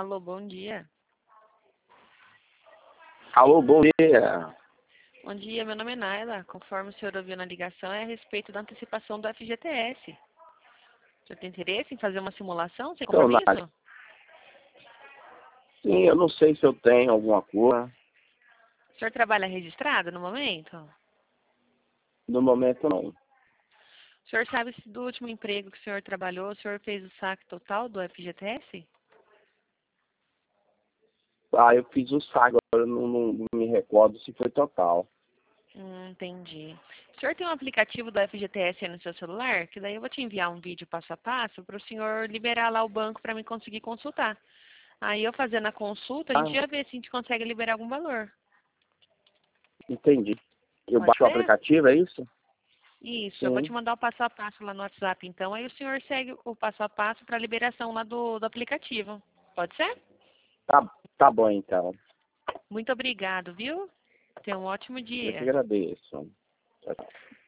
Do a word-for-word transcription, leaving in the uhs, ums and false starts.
Alô, bom dia. Alô, bom dia. Bom dia, meu nome é Naila. Conforme o senhor ouviu na ligação, é a respeito da antecipação do F G T S. O senhor tem interesse em fazer uma simulação sem Então, compromisso? Nath, sim, eu não sei se eu tenho alguma coisa. O senhor trabalha registrado no momento? No momento, não. O senhor sabe se do último emprego que o senhor trabalhou, o senhor fez o saque total do F G T S? Ah, eu fiz o saque, agora eu não, não, não me recordo se foi total. Hum, entendi. O senhor tem um aplicativo do F G T S aí no seu celular? Que daí eu vou te enviar um vídeo passo a passo para o senhor liberar lá o banco para mim conseguir consultar. Aí eu fazendo a consulta, a gente Ah, já vê se a gente consegue liberar algum valor. entendi. Eu Pode baixo o ser? aplicativo, é isso? Isso, eu vou te Sim. mandar o passo a passo lá no WhatsApp, então. Aí o senhor segue o passo a passo para a liberação lá do, do aplicativo. Pode ser? Tá, tá bom, então. Muito obrigado, viu? Tenha um ótimo Eu que dia. agradeço. Tchau, tchau.